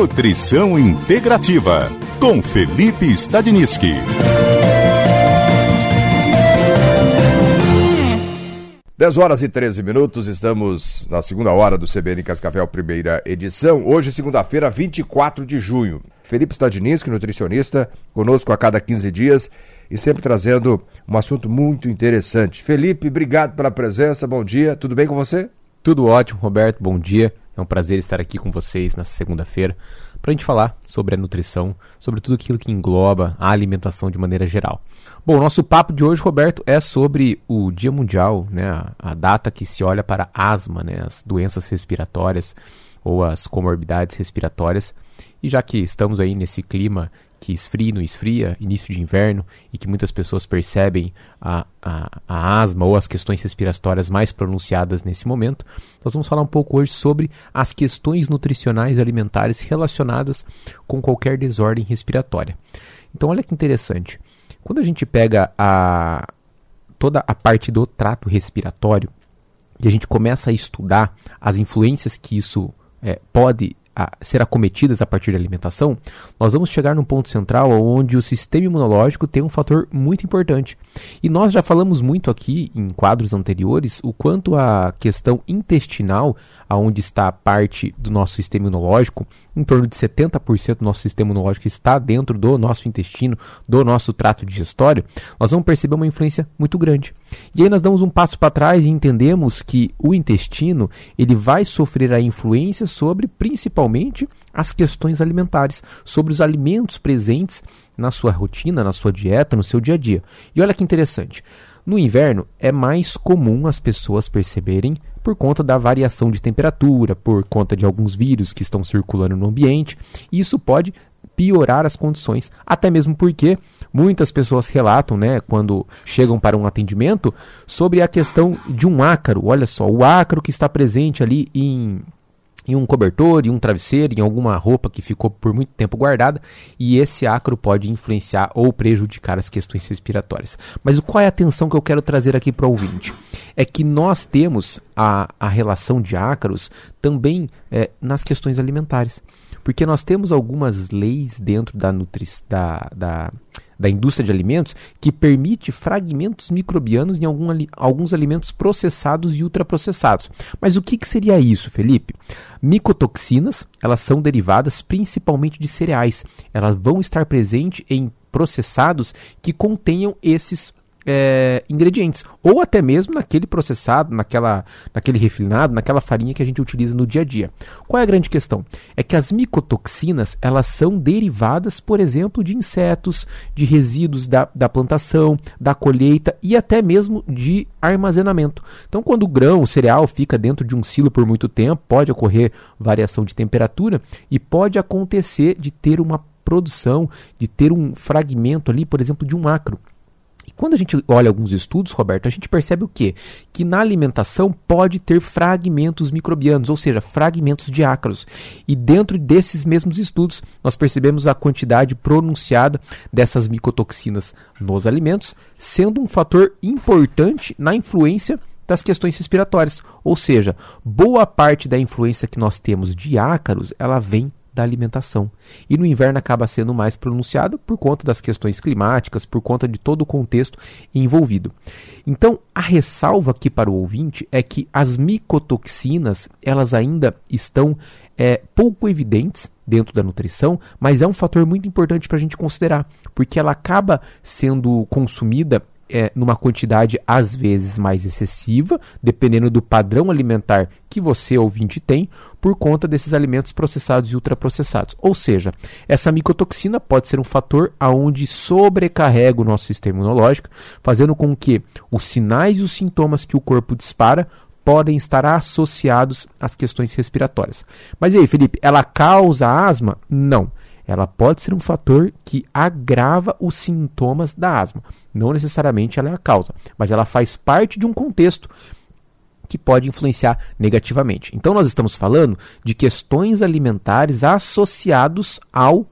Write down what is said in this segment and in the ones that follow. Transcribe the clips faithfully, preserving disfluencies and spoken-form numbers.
Nutrição Integrativa, com Felipe Stadniski. dez horas e treze minutos, estamos na segunda hora do C B N Cascavel, primeira edição. Hoje, segunda-feira, vinte e quatro de junho. Felipe Stadniski, nutricionista, conosco a cada quinze dias e sempre trazendo um assunto muito interessante. Felipe, obrigado pela presença, bom dia, tudo bem com você? Tudo ótimo, Roberto, bom dia. É um prazer estar aqui com vocês nessa segunda-feira para a gente falar sobre a nutrição, sobre tudo aquilo que engloba a alimentação de maneira geral. Bom, o nosso papo de hoje, Roberto, é sobre o Dia Mundial, né, a, a data que se olha para a asma, né, as doenças respiratórias ou as comorbidades respiratórias. E já que estamos aí nesse clima que esfria e não esfria, início de inverno, e que muitas pessoas percebem a, a, a asma ou as questões respiratórias mais pronunciadas nesse momento, nós vamos falar um pouco hoje sobre as questões nutricionais e alimentares relacionadas com qualquer desordem respiratória. Então olha que interessante, quando a gente pega a, toda a parte do trato respiratório e a gente começa a estudar as influências que isso é, pode a ser acometidas a partir da alimentação, nós vamos chegar num ponto central onde o sistema imunológico tem um fator muito importante. E nós já falamos muito aqui em quadros anteriores o quanto a questão intestinal, aonde está a parte do nosso sistema imunológico, em torno de setenta por cento do nosso sistema imunológico está dentro do nosso intestino, do nosso trato digestório, nós vamos perceber uma influência muito grande. E aí nós damos um passo para trás e entendemos que o intestino ele vai sofrer a influência sobre principalmente as questões alimentares, sobre os alimentos presentes na sua rotina, na sua dieta, no seu dia a dia. E olha que interessante, no inverno é mais comum as pessoas perceberem por conta da variação de temperatura, por conta de alguns vírus que estão circulando no ambiente, e isso pode piorar as condições, até mesmo porque muitas pessoas relatam, né, quando chegam para um atendimento, sobre a questão de um ácaro. Olha só, o ácaro que está presente ali em... em um cobertor, em um travesseiro, em alguma roupa que ficou por muito tempo guardada, e esse ácaro pode influenciar ou prejudicar as questões respiratórias. Mas qual é a atenção que eu quero trazer aqui para o ouvinte? É que nós temos a, a relação de ácaros também é, nas questões alimentares, porque nós temos algumas leis dentro da, nutri da, da, da indústria de alimentos que permite fragmentos microbianos em algum, alguns alimentos processados e ultraprocessados. Mas o que, que seria isso, Felipe? Micotoxinas, elas são derivadas principalmente de cereais. Elas vão estar presentes em processados que contenham esses É, ingredientes, ou até mesmo naquele processado, naquela, naquele refinado, naquela farinha que a gente utiliza no dia a dia. Qual é a grande questão? É que as micotoxinas, elas são derivadas, por exemplo, de insetos, de resíduos da, da plantação, da colheita e até mesmo de armazenamento. Então, quando o grão, o cereal, fica dentro de um silo por muito tempo, pode ocorrer variação de temperatura e pode acontecer de ter uma produção, de ter um fragmento ali, por exemplo, de um ácaro. E quando a gente olha alguns estudos, Roberto, a gente percebe o quê? Que na alimentação pode ter fragmentos microbianos, ou seja, fragmentos de ácaros. E dentro desses mesmos estudos, nós percebemos a quantidade pronunciada dessas micotoxinas nos alimentos, sendo um fator importante na influência das questões respiratórias. Ou seja, boa parte da influência que nós temos de ácaros, ela vem da alimentação. E no inverno acaba sendo mais pronunciado por conta das questões climáticas, por conta de todo o contexto envolvido. Então, a ressalva aqui para o ouvinte é que as micotoxinas, elas ainda estão é, pouco evidentes dentro da nutrição, mas é um fator muito importante para a gente considerar, porque ela acaba sendo consumida É, numa quantidade às vezes mais excessiva, dependendo do padrão alimentar que você, ouvinte, tem, por conta desses alimentos processados e ultraprocessados. Ou seja, essa micotoxina pode ser um fator aonde sobrecarrega o nosso sistema imunológico, fazendo com que os sinais e os sintomas que o corpo dispara podem estar associados às questões respiratórias. Mas e aí, Felipe, ela causa asma? Não. Ela pode ser um fator que agrava os sintomas da asma. Não necessariamente ela é a causa, mas ela faz parte de um contexto que pode influenciar negativamente. Então nós estamos falando de questões alimentares associados aos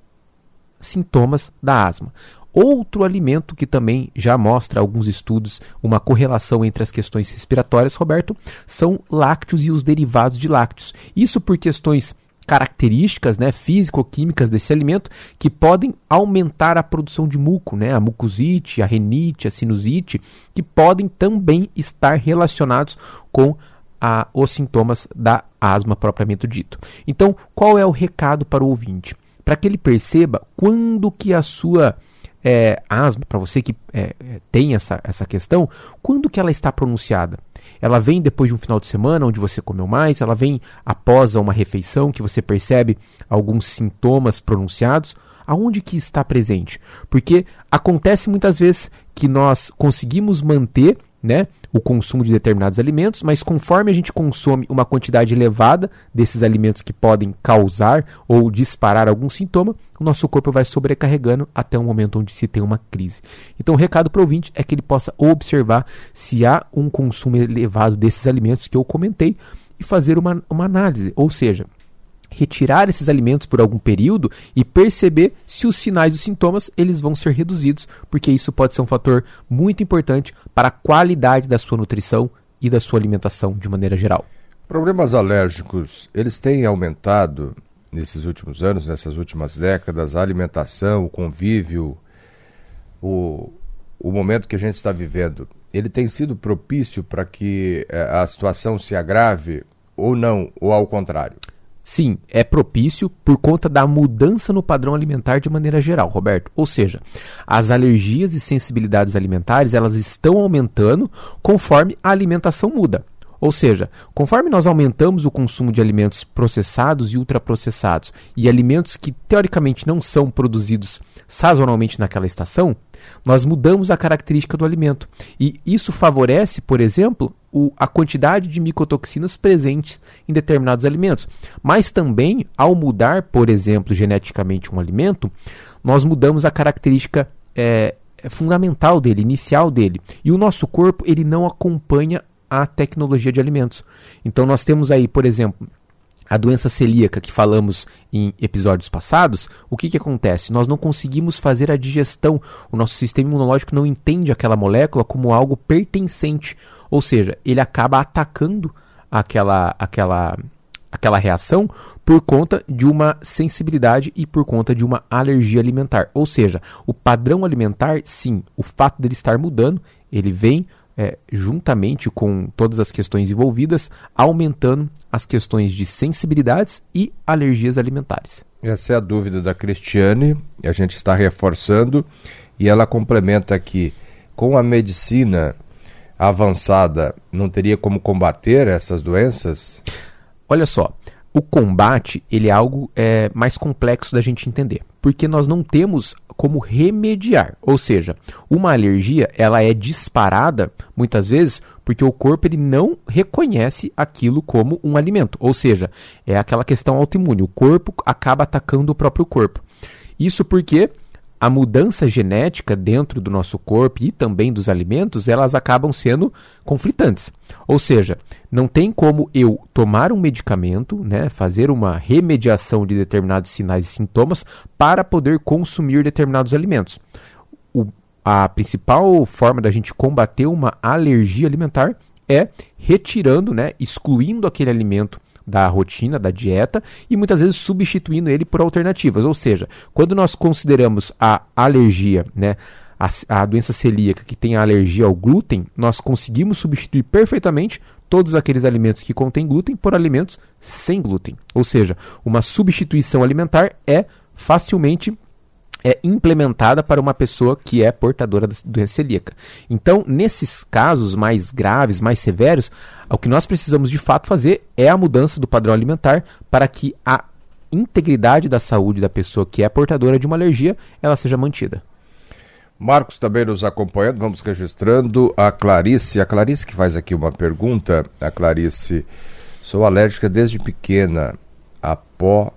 sintomas da asma. Outro alimento que também já mostra alguns estudos uma correlação entre as questões respiratórias, Roberto, são lácteos e os derivados de lácteos. Isso por questões características, né, físico-químicas desse alimento que podem aumentar a produção de muco, né, a mucosite, a renite, a sinusite, que podem também estar relacionados com a, os sintomas da asma propriamente dito. Então, qual é o recado para o ouvinte? Para que ele perceba quando que a sua é, asma, para você que é, tem essa, essa questão, quando que ela está pronunciada? Ela vem depois de um final de semana onde você comeu mais? Ela vem após uma refeição que você percebe alguns sintomas pronunciados? Aonde que está presente? Porque acontece muitas vezes que nós conseguimos manter, né, o consumo de determinados alimentos, mas conforme a gente consome uma quantidade elevada desses alimentos que podem causar ou disparar algum sintoma, o nosso corpo vai sobrecarregando até o momento onde se tem uma crise. Então o recado para o ouvinte é que ele possa observar se há um consumo elevado desses alimentos que eu comentei e fazer uma, uma análise, ou seja, retirar esses alimentos por algum período e perceber se os sinais e os sintomas eles vão ser reduzidos, porque isso pode ser um fator muito importante para a qualidade da sua nutrição e da sua alimentação de maneira geral. Problemas alérgicos, eles têm aumentado nesses últimos anos, nessas últimas décadas, a alimentação, o convívio, o, o momento que a gente está vivendo, ele tem sido propício para que a situação se agrave ou não, ou ao contrário? Sim, é propício por conta da mudança no padrão alimentar de maneira geral, Roberto. Ou seja, as alergias e sensibilidades alimentares elas estão aumentando conforme a alimentação muda. Ou seja, conforme nós aumentamos o consumo de alimentos processados e ultraprocessados e alimentos que teoricamente não são produzidos sazonalmente naquela estação, nós mudamos a característica do alimento. E isso favorece, por exemplo, o, a quantidade de micotoxinas presentes em determinados alimentos. Mas também, ao mudar, por exemplo, geneticamente um alimento, nós mudamos a característica é, fundamental dele, inicial dele. E o nosso corpo ele não acompanha a tecnologia de alimentos. Então nós temos aí, por exemplo, a doença celíaca que falamos em episódios passados. O que que acontece? Nós não conseguimos fazer a digestão. O nosso sistema imunológico não entende aquela molécula como algo pertencente. Ou seja, ele acaba atacando aquela, aquela, aquela reação por conta de uma sensibilidade e por conta de uma alergia alimentar. Ou seja, o padrão alimentar, sim, o fato dele estar mudando, ele vem É, juntamente com todas as questões envolvidas, aumentando as questões de sensibilidades e alergias alimentares. Essa é a dúvida da Cristiane, a gente está reforçando, e ela complementa aqui, com a medicina avançada, não teria como combater essas doenças? Olha só, o combate ele é algo é, mais complexo da gente entender, porque nós não temos como remediar, ou seja, uma alergia ela é disparada muitas vezes porque o corpo ele não reconhece aquilo como um alimento, ou seja, é aquela questão autoimune, o corpo acaba atacando o próprio corpo. Isso porque a mudança genética dentro do nosso corpo e também dos alimentos, elas acabam sendo conflitantes. Ou seja, não tem como eu tomar um medicamento, né, fazer uma remediação de determinados sinais e sintomas para poder consumir determinados alimentos. O, a principal forma da gente combater uma alergia alimentar é retirando, né, excluindo aquele alimento da rotina, da dieta, e muitas vezes substituindo ele por alternativas. Ou seja, quando nós consideramos a alergia, né, a, a doença celíaca que tem a alergia ao glúten, nós conseguimos substituir perfeitamente todos aqueles alimentos que contêm glúten por alimentos sem glúten. Ou seja, uma substituição alimentar é facilmente é implementada para uma pessoa que é portadora da doença celíaca. Então, nesses casos mais graves, mais severos, o que nós precisamos de fato fazer é a mudança do padrão alimentar para que a integridade da saúde da pessoa que é portadora de uma alergia, ela seja mantida. Marcos também nos acompanhando, vamos registrando a Clarice, a Clarice que faz aqui uma pergunta, a Clarice, sou alérgica desde pequena a pó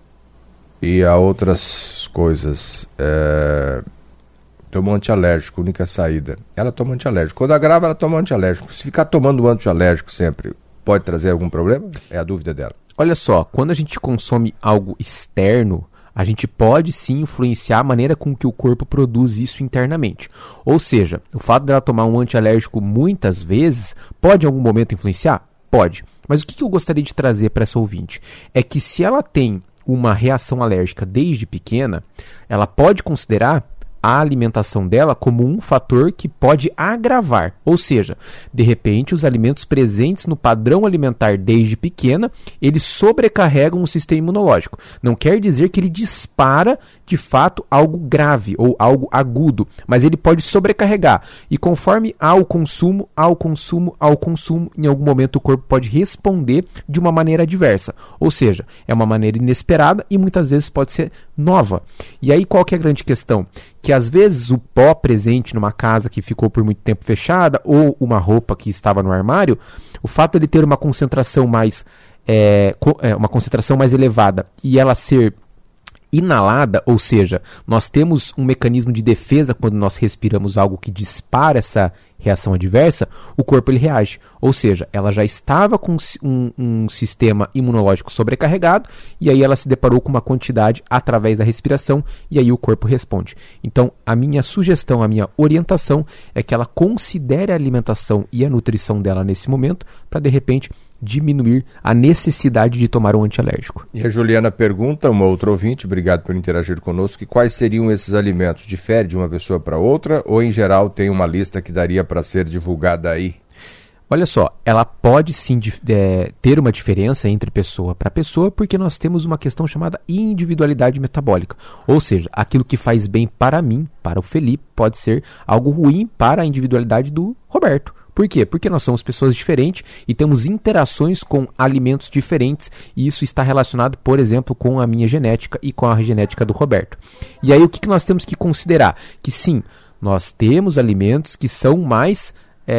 e a outras coisas. É... Tomo antialérgico, única saída. Ela toma antialérgico. Quando agrava, ela toma antialérgico. Se ficar tomando antialérgico sempre, pode trazer algum problema? É a dúvida dela. Olha só, quando a gente consome algo externo, a gente pode sim influenciar a maneira com que o corpo produz isso internamente. Ou seja, o fato dela tomar um antialérgico muitas vezes pode em algum momento influenciar? Pode. Mas o que eu gostaria de trazer para essa ouvinte? É que se ela tem uma reação alérgica desde pequena, ela pode considerar a alimentação dela como um fator que pode agravar, ou seja, de repente os alimentos presentes no padrão alimentar desde pequena, eles sobrecarregam o sistema imunológico. Não quer dizer que ele dispara de fato algo grave ou algo agudo, mas ele pode sobrecarregar e conforme ao consumo, ao consumo, ao consumo, em algum momento o corpo pode responder de uma maneira adversa, ou seja, é uma maneira inesperada e muitas vezes pode ser nova. E aí qual que é a grande questão? Que às vezes o pó presente numa casa que ficou por muito tempo fechada ou uma roupa que estava no armário, o fato de ele ter uma concentração mais é, co- é, uma concentração mais elevada e ela ser inalada, ou seja, nós temos um mecanismo de defesa quando nós respiramos algo que dispara essa reação adversa, o corpo ele reage. Ou seja, ela já estava com um, um sistema imunológico sobrecarregado e aí ela se deparou com uma quantidade através da respiração e aí o corpo responde. Então, a minha sugestão, a minha orientação é que ela considere a alimentação e a nutrição dela nesse momento para, de repente, diminuir a necessidade de tomar um antialérgico. E a Juliana pergunta, uma outra ouvinte, obrigado por interagir conosco, que quais seriam esses alimentos? Difere de uma pessoa para outra ou, em geral, tem uma lista que daria para ser divulgada aí? Olha só, ela pode sim é, ter uma diferença entre pessoa para pessoa, porque nós temos uma questão chamada individualidade metabólica. Ou seja, aquilo que faz bem para mim, para o Felipe, pode ser algo ruim para a individualidade do Roberto. Por quê? Porque nós somos pessoas diferentes e temos interações com alimentos diferentes e isso está relacionado, por exemplo, com a minha genética e com a genética do Roberto. E aí o que que nós temos que considerar? Que sim, nós temos alimentos que são mais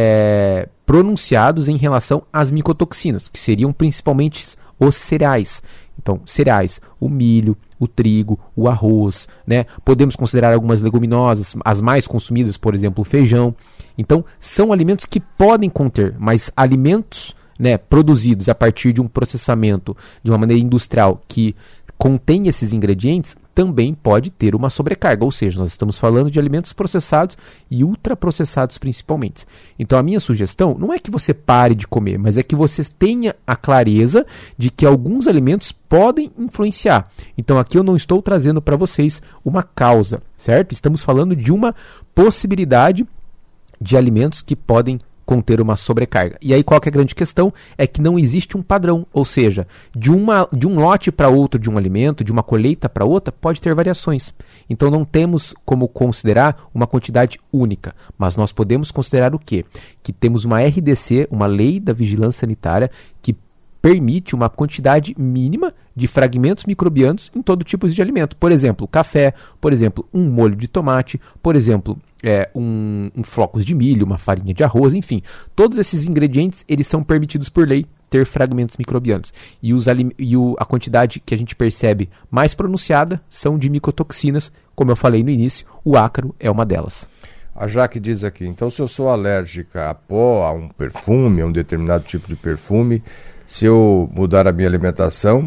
é, pronunciados em relação às micotoxinas, que seriam principalmente os cereais. Então, cereais, o milho, o trigo, o arroz, né? Podemos considerar algumas leguminosas, as mais consumidas, por exemplo, o feijão. Então, são alimentos que podem conter, mas alimentos, né, produzidos a partir de um processamento de uma maneira industrial que contém esses ingredientes, também pode ter uma sobrecarga, ou seja, nós estamos falando de alimentos processados e ultraprocessados principalmente. Então a minha sugestão não é que você pare de comer, mas é que você tenha a clareza de que alguns alimentos podem influenciar. Então aqui eu não estou trazendo para vocês uma causa, certo? Estamos falando de uma possibilidade de alimentos que podem conter uma sobrecarga. E aí qual que é a grande questão? É que não existe um padrão, ou seja, de, uma, de um lote para outro de um alimento, de uma colheita para outra, pode ter variações. Então não temos como considerar uma quantidade única, mas nós podemos considerar o quê? Que temos uma R D C, uma Lei da Vigilância Sanitária, que permite uma quantidade mínima de fragmentos microbianos em todo tipo de alimento. Por exemplo, café, por exemplo, um molho de tomate, por exemplo, é, um, um flocos de milho, uma farinha de arroz, enfim. Todos esses ingredientes eles são permitidos por lei ter fragmentos microbianos. E, os, e o, a quantidade que a gente percebe mais pronunciada são de micotoxinas, como eu falei no início, o ácaro é uma delas. A Jaque diz aqui, então se eu sou alérgica a pó, a um perfume, a um determinado tipo de perfume, se eu mudar a minha alimentação,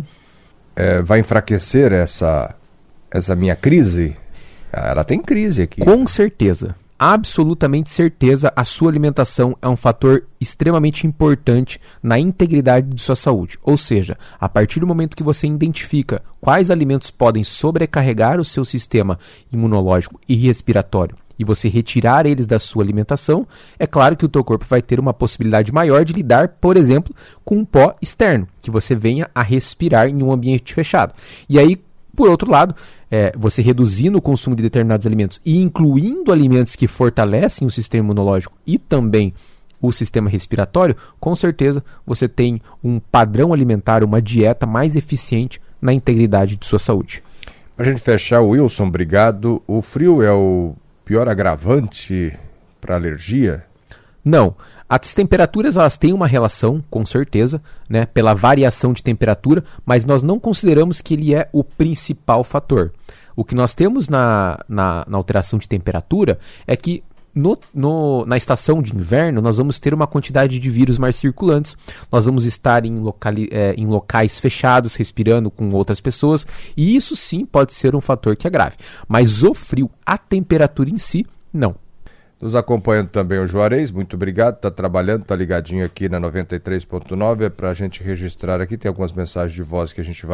é, vai enfraquecer essa, essa minha crise? Ela tem crise aqui. Com certeza, absolutamente certeza, a sua alimentação é um fator extremamente importante na integridade de sua saúde. Ou seja, a partir do momento que você identifica quais alimentos podem sobrecarregar o seu sistema imunológico e respiratório, e você retirar eles da sua alimentação, é claro que o teu corpo vai ter uma possibilidade maior de lidar, por exemplo, com um pó externo, que você venha a respirar em um ambiente fechado. E aí, por outro lado, é, você reduzindo o consumo de determinados alimentos e incluindo alimentos que fortalecem o sistema imunológico e também o sistema respiratório, com certeza você tem um padrão alimentar, uma dieta mais eficiente na integridade de sua saúde. Para a gente fechar, Wilson, obrigado. O frio é o pior agravante para alergia? Não. As temperaturas elas têm uma relação, com certeza, né, pela variação de temperatura, mas nós não consideramos que ele é o principal fator. O que nós temos na, na, na alteração de temperatura é que no, no, na estação de inverno nós vamos ter uma quantidade de vírus mais circulantes, nós vamos estar em, locali, é, em locais fechados, respirando com outras pessoas, e isso sim pode ser um fator que agrave. Mas o frio, a temperatura em si, não. Nos acompanhando também o Juarez, muito obrigado, está trabalhando, está ligadinho aqui na noventa e três ponto nove, é para a gente registrar aqui, tem algumas mensagens de voz que a gente vai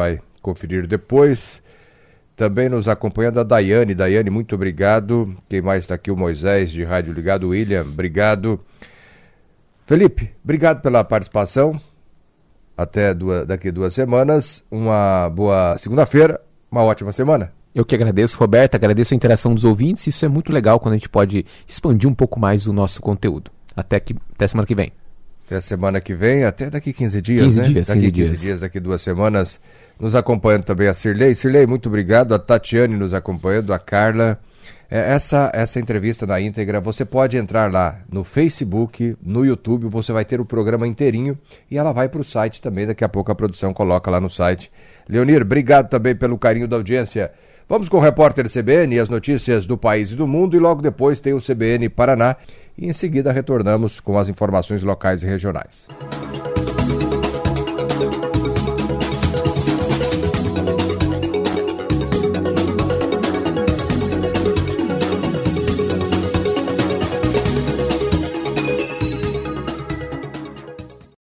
conferir depois. Também nos acompanhando a Daiane. Daiane, muito obrigado. Quem mais está aqui? O Moisés, de Rádio Ligado. William, obrigado. Felipe, obrigado pela participação. Até duas, daqui duas semanas. Uma boa segunda-feira. Uma ótima semana. Eu que agradeço, Roberto. Agradeço a interação dos ouvintes. Isso é muito legal quando a gente pode expandir um pouco mais o nosso conteúdo. Até, que, até semana que vem. Até semana que vem. Até daqui quinze dias, quinze né? dias, daqui quinze quinze dias. dias, daqui duas semanas. Nos acompanhando também a Cirlei. Cirlei, muito obrigado. A Tatiane nos acompanhando. A Carla. Essa, essa entrevista na íntegra, você pode entrar lá no Facebook, no YouTube, você vai ter o programa inteirinho e ela vai para o site também, daqui a pouco a produção coloca lá no site. Leonir, obrigado também pelo carinho da audiência. Vamos com o repórter C B N, as notícias do país e do mundo, e logo depois tem o C B N Paraná e em seguida retornamos com as informações locais e regionais.